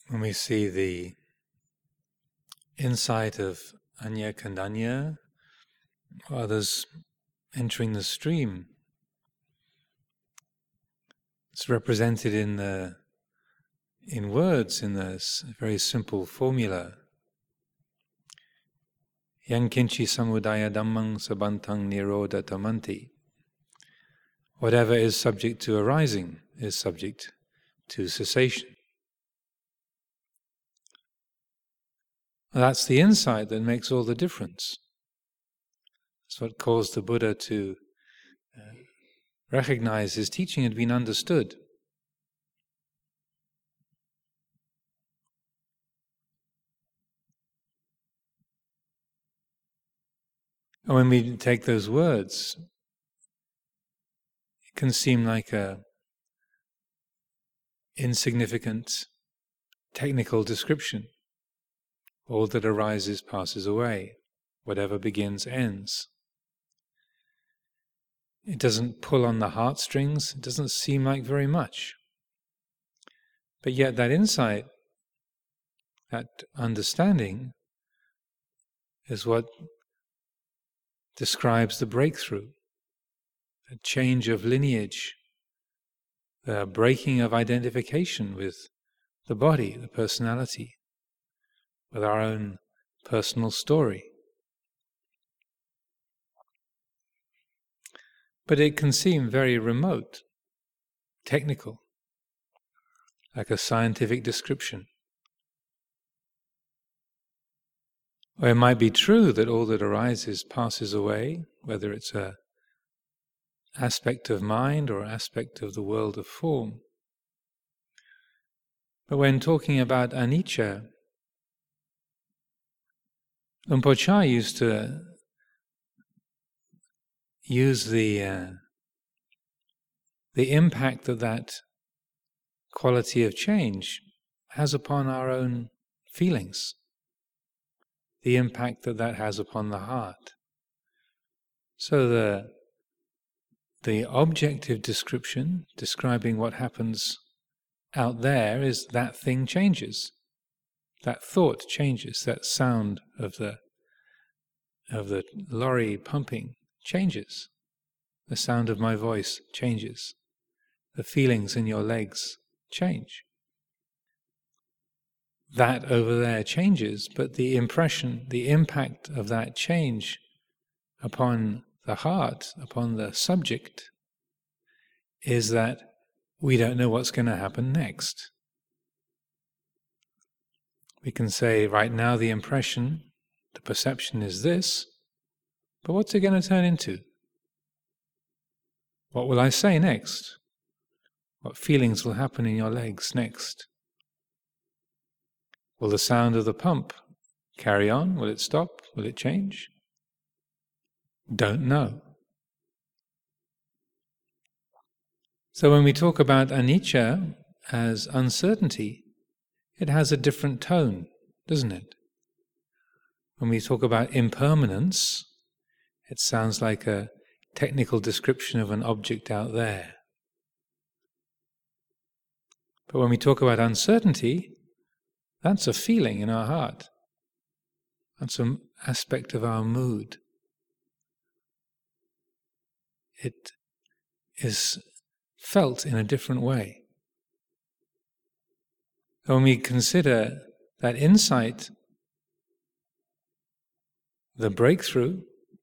When we see the insight of Anya Kandanya, or others entering the stream, it's represented in words in this very simple formula. Yang kinchi samudaya dhammang sabantang nirodha tamanti. Whatever is subject to arising is subject to cessation. That's the insight that makes all the difference. That's what caused the Buddha to recognize his teaching had been understood. And when we take those words, it can seem like a insignificant technical description. All that arises passes away. Whatever begins ends. It doesn't pull on the heartstrings. It doesn't seem like very much. But yet that insight, that understanding, is what describes the breakthrough, the change of lineage, the breaking of identification with the body, the personality, with our own personal story. But it can seem very remote, technical, like a scientific description. Or it might be true that all that arises passes away, whether it's an aspect of mind or aspect of the world of form. But when talking about anicca, Luang Por Chah used to use the impact that quality of change has upon our own feelings, the impact that has upon the heart. So the objective description, describing what happens out there, is that thing changes. That thought changes, that sound of the lorry pumping changes. The sound of my voice changes. The feelings in your legs change. That over there changes, but the impression, the impact of that change upon the heart, upon the subject, is that we don't know what's going to happen next. We can say, right now the impression, the perception is this, but what's it going to turn into? What will I say next? What feelings will happen in your legs next? Will the sound of the pump carry on? Will it stop? Will it change? Don't know. So when we talk about anicca as uncertainty, it has a different tone, doesn't it? When we talk about impermanence, it sounds like a technical description of an object out there. But when we talk about uncertainty, that's a feeling in our heart. That's an aspect of our mood. It is felt in a different way. When we consider that insight, the breakthrough,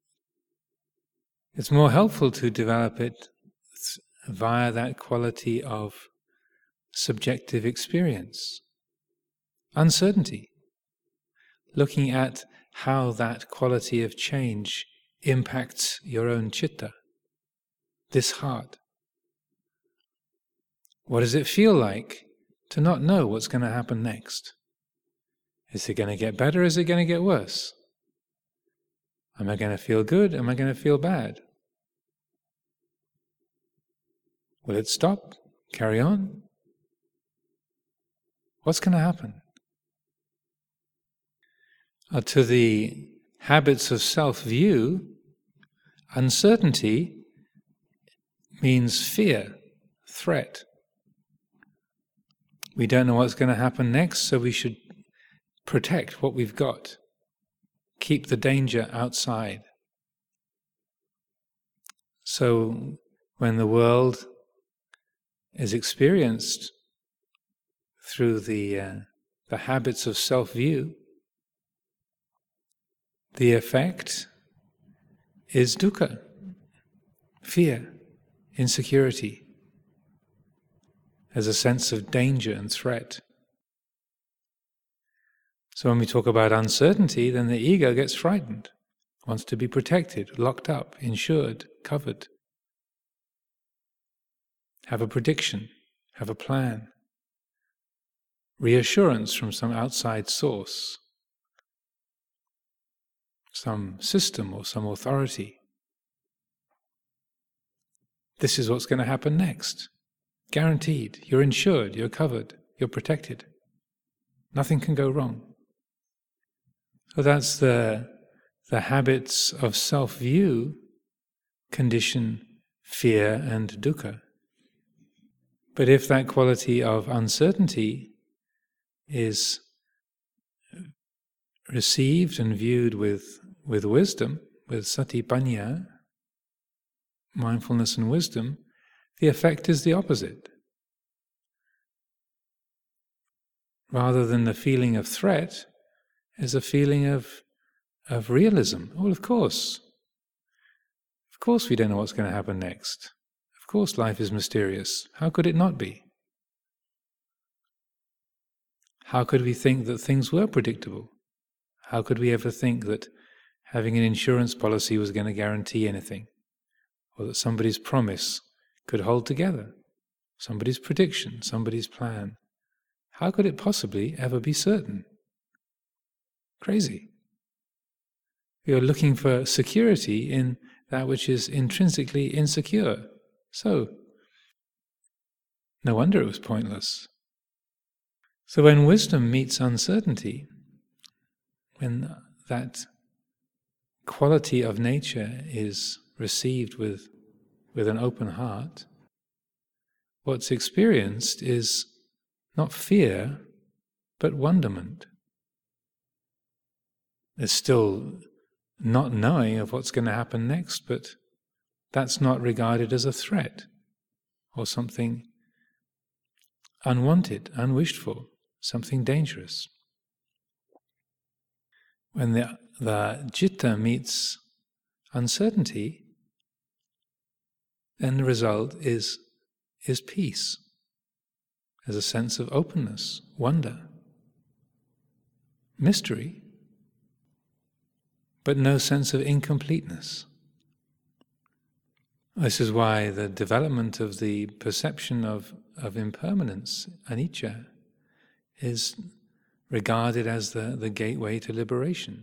it's more helpful to develop it via that quality of subjective experience. Uncertainty. Looking at how that quality of change impacts your own citta, this heart. What does it feel like to not know what's going to happen next? Is it going to get better? Is it going to get worse? Am I going to feel good? Am I going to feel bad? Will it stop? Carry on? What's going to happen? To the habits of self-view, uncertainty means fear, threat. We don't know what's going to happen next, so we should protect what we've got. Keep the danger outside. So when the world is experienced through the habits of self-view, the effect is dukkha, fear, insecurity, as a sense of danger and threat. So when we talk about uncertainty, then the ego gets frightened, wants to be protected, locked up, insured, covered. Have a prediction, have a plan, reassurance from some outside source, some system or some authority. This is what's going to happen next. Guaranteed. You're insured, you're covered, you're protected. Nothing can go wrong. So that's the habits of self-view condition fear and dukkha. But if that quality of uncertainty is received and viewed with wisdom, with satipanya, mindfulness and wisdom, the effect is the opposite. Rather than the feeling of threat, is a feeling of realism. Well, of course we don't know what's going to happen next. Of course life is mysterious. How could it not be? How could we think that things were predictable? How could we ever think that having an insurance policy was going to guarantee anything? Or that somebody's promise could hold together? Somebody's prediction, somebody's plan. How could it possibly ever be certain? Crazy. We are looking for security in that which is intrinsically insecure. So, no wonder it was pointless. So when wisdom meets uncertainty, when that quality of nature is received with an open heart, what's experienced is not fear, but wonderment. There's still not knowing of what's going to happen next, but that's not regarded as a threat or something unwanted, unwished for, something dangerous. When the citta meets uncertainty, then the result is peace, as a sense of openness, wonder, mystery, but no sense of incompleteness. This is why the development of the perception of impermanence, anicca, is regarded as the gateway to liberation.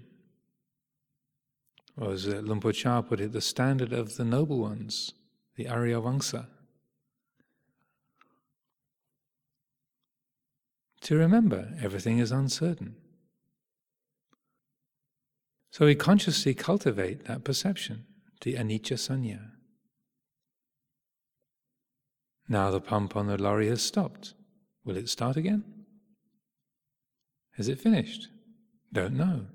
Or as Luang Por Chah put it, the standard of the noble ones, the Arya Vangsa. To remember everything is uncertain. So we consciously cultivate that perception, the anicca sanya. Now the pump on the lorry has stopped. Will it start again? Is it finished? Don't know.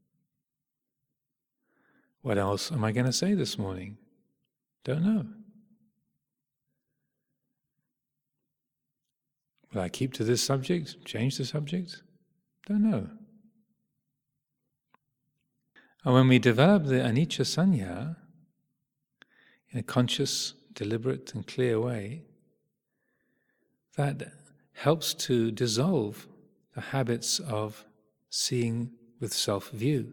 What else am I going to say this morning? Don't know. Will I keep to this subject? Change the subject? Don't know. And when we develop the anicca sanya in a conscious, deliberate and clear way, that helps to dissolve the habits of seeing with self-view.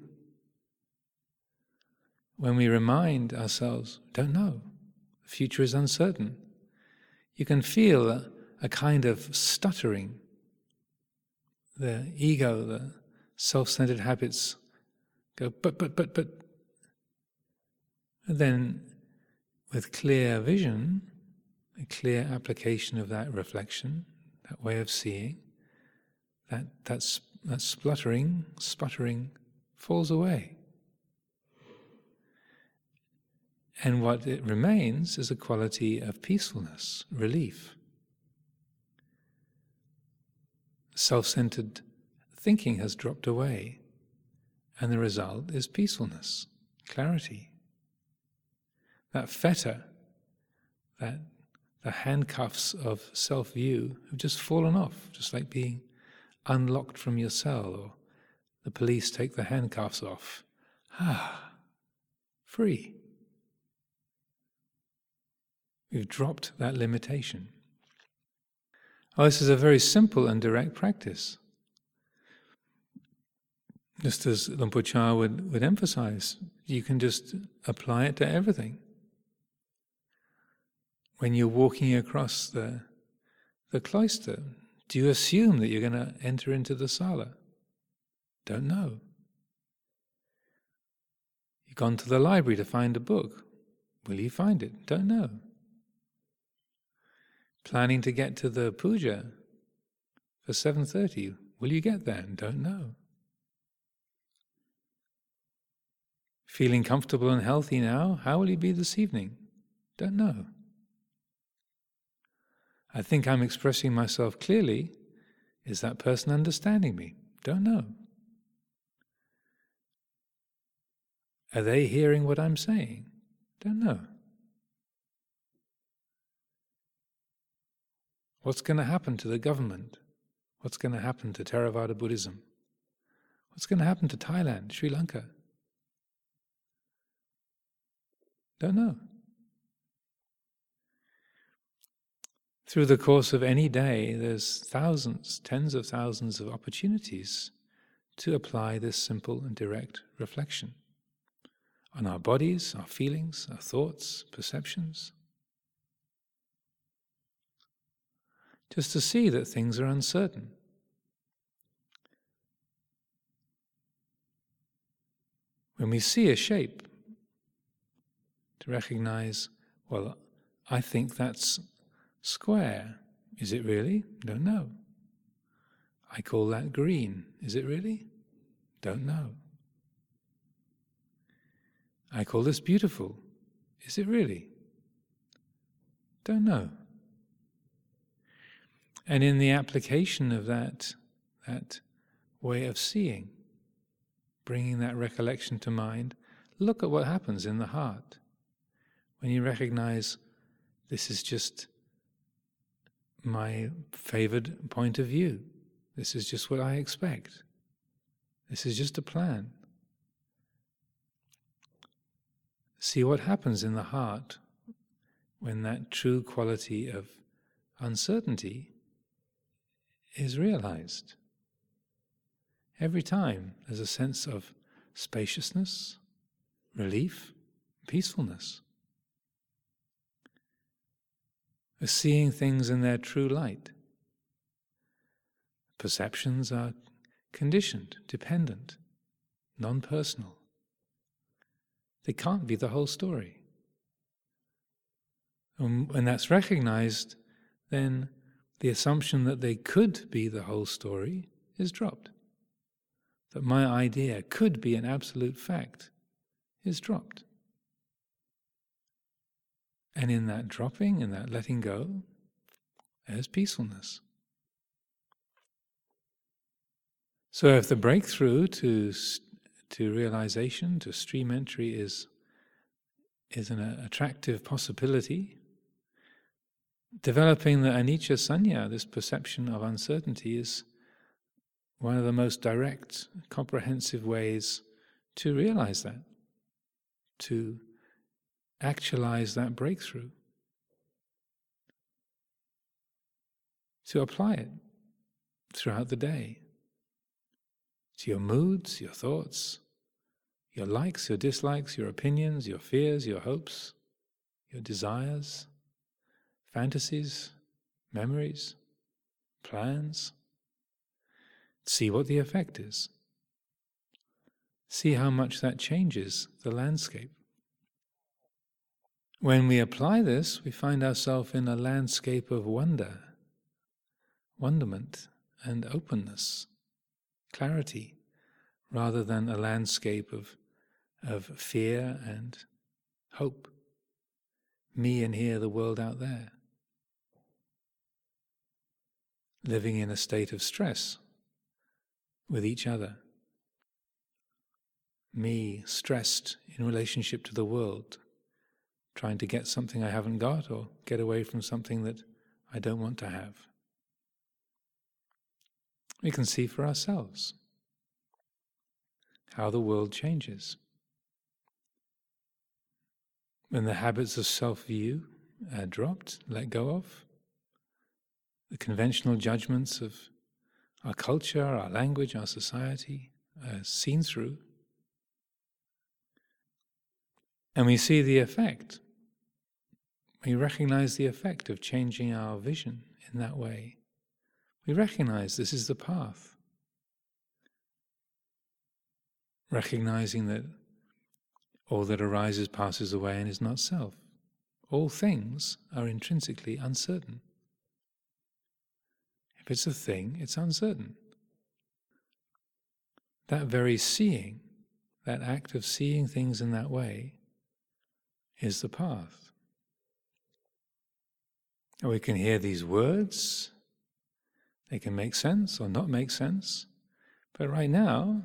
When we remind ourselves, don't know, the future is uncertain, you can feel a kind of stuttering. The ego, the self-centered habits go, but. And then, with clear vision, a clear application of that reflection, that way of seeing, that spluttering, sputtering falls away. And what it remains is a quality of peacefulness, relief. self-centered thinking has dropped away, and the result is peacefulness, clarity. That fetter, that the handcuffs of self-view have just fallen off, just like being unlocked from your cell, or the police take the handcuffs off. Free. We've dropped that limitation. Oh, this is a very simple and direct practice. Just as Luang Por Chah would emphasize, you can just apply it to everything. When you're walking across the cloister, do you assume that you're going to enter into the sala? Don't know. You've gone to the library to find a book. Will you find it? Don't know. Planning to get to the puja for 7:30. Will you get there? Don't know. Feeling comfortable and healthy now? How will you be this evening? Don't know. I think I'm expressing myself clearly. Is that person understanding me? Don't know. Are they hearing what I'm saying? Don't know. What's going to happen to the government? What's going to happen to Theravada Buddhism? What's going to happen to Thailand, Sri Lanka? Don't know. Through the course of any day, there's thousands, tens of thousands of opportunities to apply this simple and direct reflection on our bodies, our feelings, our thoughts, perceptions. Just to see that things are uncertain. When we see a shape, to recognize, well, I think that's square. Is it really? Don't know. I call that green. Is it really? Don't know. I call this beautiful. Is it really? Don't know. And in the application of that way of seeing, bringing that recollection to mind, look at what happens in the heart. When you recognize this is just my favored point of view. This is just what I expect. This is just a plan. See what happens in the heart when that true quality of uncertainty is realized. Every time there's a sense of spaciousness, relief, peacefulness. Of seeing things in their true light. Perceptions are conditioned, dependent, non-personal. They can't be the whole story. And when that's recognized, then the assumption that they could be the whole story is dropped. That my idea could be an absolute fact is dropped. And in that dropping, in that letting go, there's peacefulness. So if the breakthrough to realization, to stream entry is an attractive possibility, developing the anicca sanya, this perception of uncertainty, is one of the most direct, comprehensive ways to realize that, to actualize that breakthrough, to apply it throughout the day, to your moods, your thoughts, your likes, your dislikes, your opinions, your fears, your hopes, your desires, fantasies, memories, plans. See what the effect is. See how much that changes the landscape. When we apply this, we find ourselves in a landscape of wonder, wonderment and openness, clarity, rather than a landscape of fear and hope. Me in here, the world out there. living in a state of stress with each other. Me stressed in relationship to the world, trying to get something I haven't got or get away from something that I don't want to have. We can see for ourselves how the world changes. When the habits of self-view are dropped, let go of, the conventional judgments of our culture, our language, our society are seen through, and we see the effect. We recognize the effect of changing our vision in that way. We recognize this is the path. Recognizing that all that arises passes away and is not self. All things are intrinsically uncertain. If it's a thing, it's uncertain. That very seeing, that act of seeing things in that way, is the path. And we can hear these words, they can make sense or not make sense, but right now,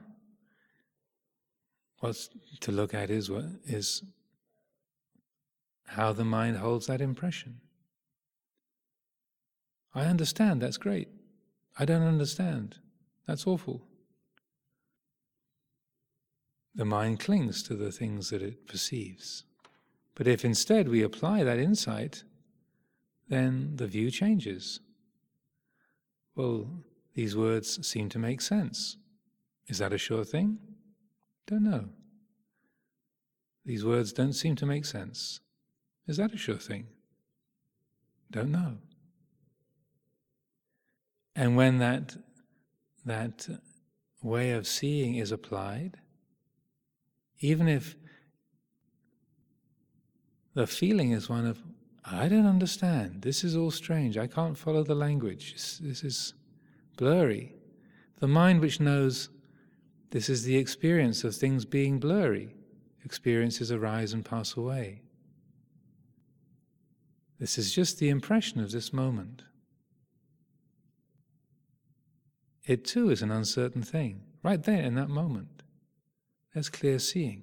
what's to look at is how the mind holds that impression. I understand, that's great. I don't understand, that's awful. The mind clings to the things that it perceives. But if instead we apply that insight, then the view changes. Well, these words seem to make sense. Is that a sure thing? Don't know. These words don't seem to make sense. Is that a sure thing? Don't know. And when that way of seeing is applied, even if the feeling is one of, I don't understand, this is all strange, I can't follow the language, this is blurry. The mind which knows this is the experience of things being blurry. Experiences arise and pass away. This is just the impression of this moment. It too is an uncertain thing. Right there in that moment, there's clear seeing.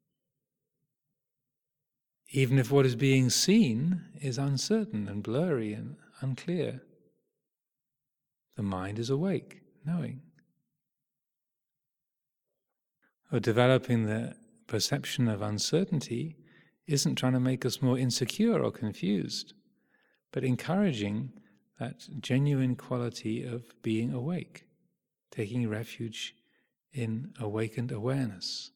Even if what is being seen is uncertain and blurry and unclear, the mind is awake, knowing. Or developing the perception of uncertainty isn't trying to make us more insecure or confused, but encouraging that genuine quality of being awake, taking refuge in awakened awareness.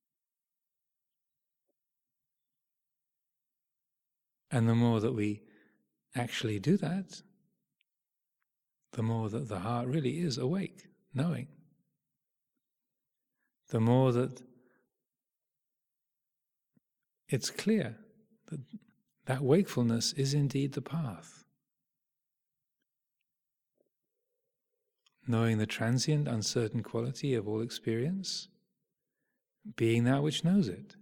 And the more that we actually do that, the more that the heart really is awake, knowing. The more that it's clear that that wakefulness is indeed the path. Knowing the transient, uncertain quality of all experience, being that which knows it.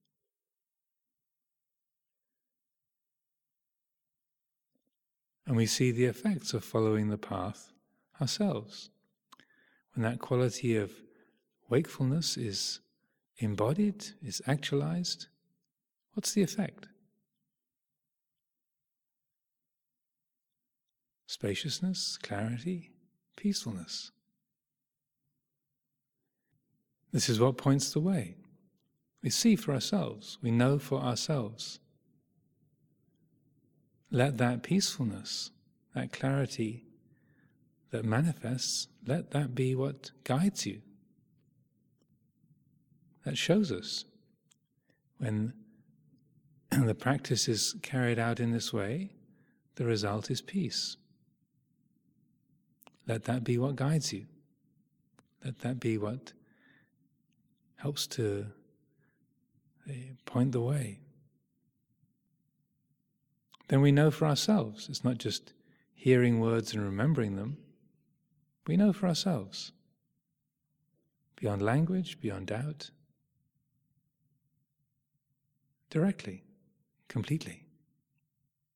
And we see the effects of following the path ourselves. When that quality of wakefulness is embodied, is actualized, what's the effect? Spaciousness, clarity, peacefulness. This is what points the way. We see for ourselves, we know for ourselves. Let that peacefulness, that clarity that manifests, let that be what guides you. That shows us. When the practice is carried out in this way, the result is peace. Let that be what guides you. Let that be what helps to point the way. Then we know for ourselves. It's not just hearing words and remembering them. We know for ourselves. Beyond language, beyond doubt. Directly, completely.